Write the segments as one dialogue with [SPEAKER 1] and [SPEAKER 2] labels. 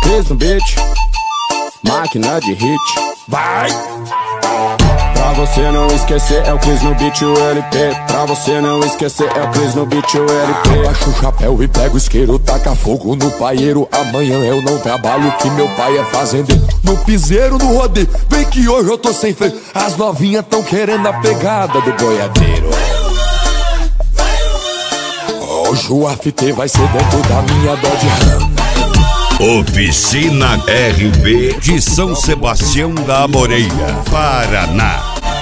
[SPEAKER 1] Cris no beat, máquina de hit. Vai! Pra você não esquecer é o Cris no beat, o LP. Pra você não esquecer é o Cris no beat, o LP.
[SPEAKER 2] Abaixa o chapéu e pega o isqueiro, taca fogo no paieiro. Amanhã eu não trabalho, que meu pai é fazendeiro. No piseiro, no rodeio, vem que hoje eu tô sem freio. As novinhas tão querendo a pegada do boiadeiro. Hoje o after vai ser dentro da minha Dodge Ram.
[SPEAKER 3] Oficina RB de São Sebastião da Amoreira, Paraná.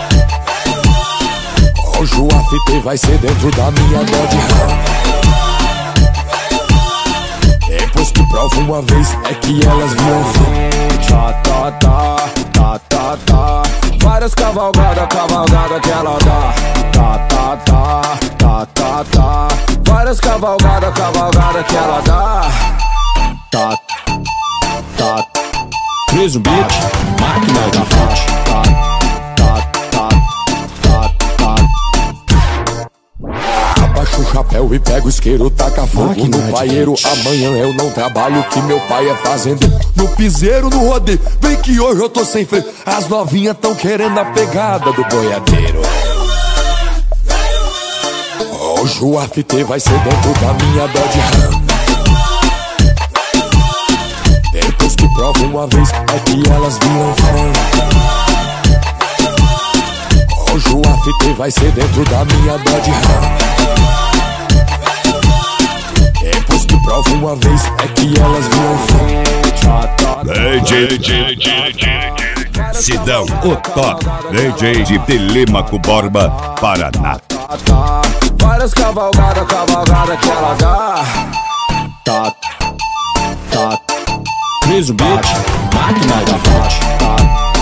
[SPEAKER 2] Hoje o after vai ser dentro da minha Dodge Ram. Depois que prova uma vez é que elas viram fim.
[SPEAKER 1] Tá, tá, tá, tá, tá, tá. Várias cavalgadas, cavalgada que ela dá. Tá, tá, tá, tá, tá, tá. Várias cavalgadas, cavalgada que ela dá. Tá, tá. Cris no beat, máquina de hit. Tá, tá, tá, tá, tá.
[SPEAKER 2] Abaixa o chapéu e pega o isqueiro, taca fogo
[SPEAKER 1] Máquina
[SPEAKER 2] no
[SPEAKER 1] de
[SPEAKER 2] paieiro.
[SPEAKER 1] hit.
[SPEAKER 2] Amanhã eu não trabalho, que meu pai é fazendeiro. No piseiro, no rodeio, vem que hoje eu tô sem freio. As novinhas tão querendo a pegada do boiadeiro. Hoje o after vai ser dentro da minha Dodge Ram. Depois que prova uma vez é que elas viram fã. Hoje o after vai ser dentro da minha Dodge Ram. Depois que prova uma vez é que elas viram fã.
[SPEAKER 3] DJ Sidão, o top DJ de Telêmaco Borba, Paraná.
[SPEAKER 1] Tá, tá. Várias cavalgadas, cavalgada que ela dá. Tá, tá. Cris no beat, máquina de hit. Tá.